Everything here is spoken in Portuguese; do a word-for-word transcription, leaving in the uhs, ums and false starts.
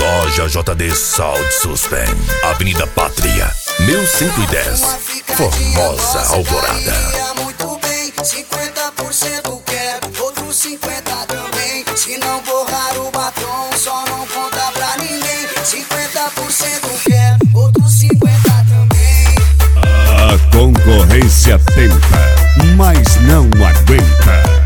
Loja J D Sound System, Avenida Pátria, mil cento e dez, Formosa, Alvorada. Muito bem, cinquenta por cento quer, outros cinquenta também. Se não borrar o batom, só não conta pra ninguém. cinquenta por cento quer, outros cinquenta também. A concorrência tenta, mas não aguenta.